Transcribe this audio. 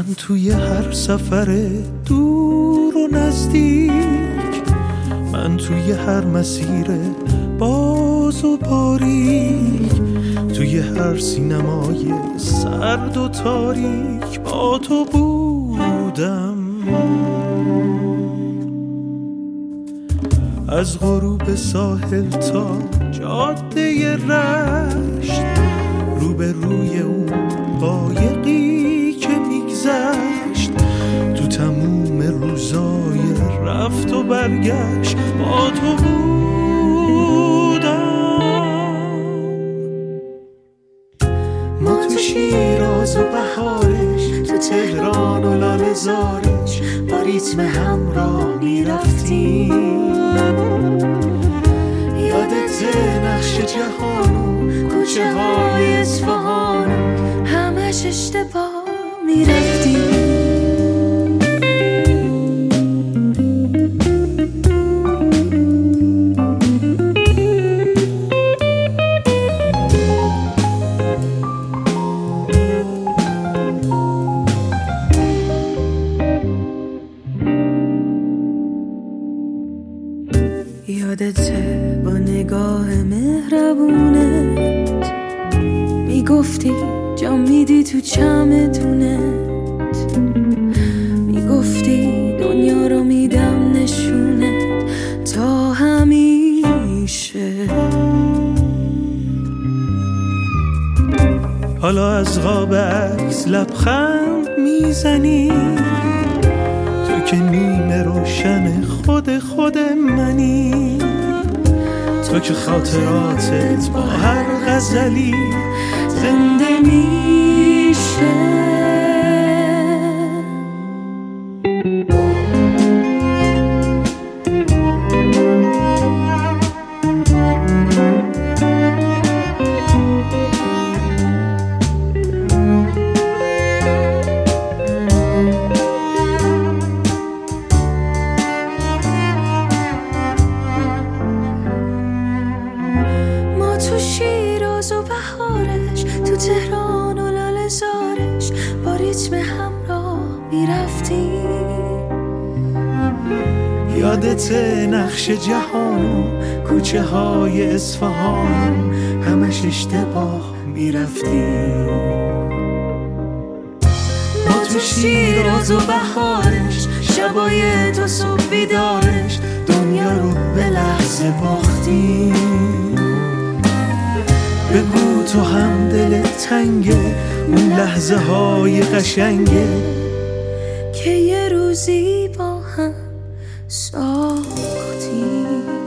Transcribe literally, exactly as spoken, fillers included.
من توی هر سفر دور و نزدیک، من توی هر مسیر باز و باریک، توی هر سینمای سرد و تاریک با تو بودم. از غروب ساحل تا جاده رشت، رو به روی اون قایقی که میگذشت، تو تموم روزای رفت و برگشت با تو بودم. ما تو شیراز و بهارش، تو تهران و لاله‌زارش، با ریتم همراه میرفتیم. یادت نقش جهان و کوچه های اصفهان، همش اشتباه میرفتیم. یادته با نگاه مهربونت میگفتی جا میدی تو چمدونت، میگفتی دنیا رو میدم نشونت تا همیشه. حالا از قاب عکس لبخند میزنی، تو که نیمه روشن خود خود منی، تو که خاطراتت با هر غزلی زنده میشه. تو شیراز و بهارش، تو تهران و لاله‌زارش، با ریتم همراه میرفتیم. یادت نقش جهان و کوچه های اصفهان، همش اشتباه میرفتیم. ما تو شیراز و بهارش، شبای تو صبح بیدارش، دنیا رو به لحظه باختیم. بگو تو هم دلت تنگه، اون لحظه های قشنگه که یه روزی با هم ساختیم.